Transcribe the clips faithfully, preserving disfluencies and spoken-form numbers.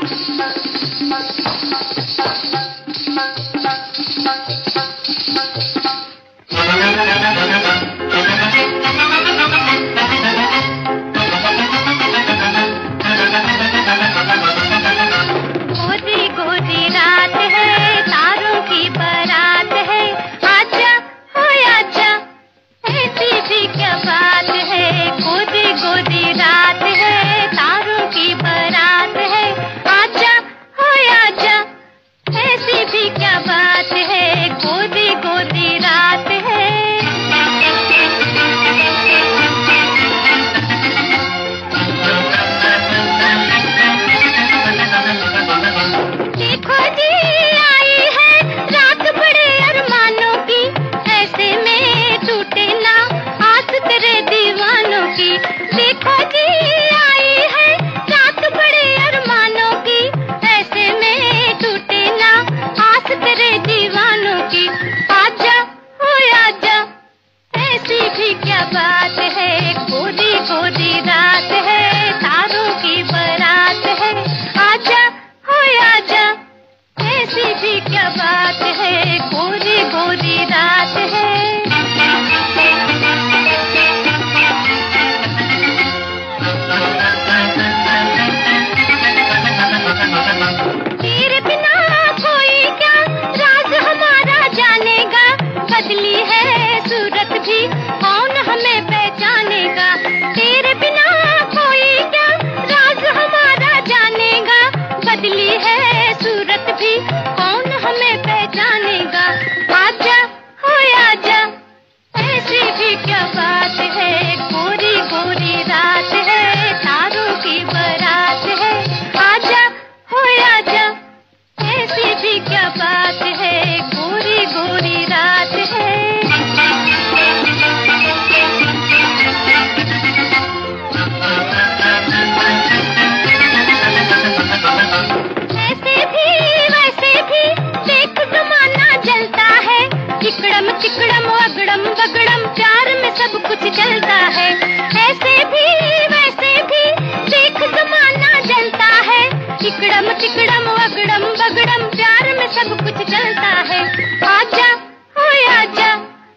चिकड़म अगड़म बगड़म प्यार में सब कुछ चलता है। ऐसे भी वैसे भी देख जमाना जलता है। चिकड़म चिकड़म अगड़म बगड़म प्यार में सब कुछ चलता है। आजा ओए आजा,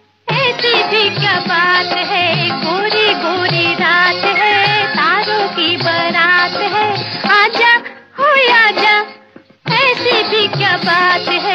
ऐसी भी क्या बात है। गोरी गोरी रात है, तारों की बारात है। आजा ओए आजा, ऐसी भी क्या बात है।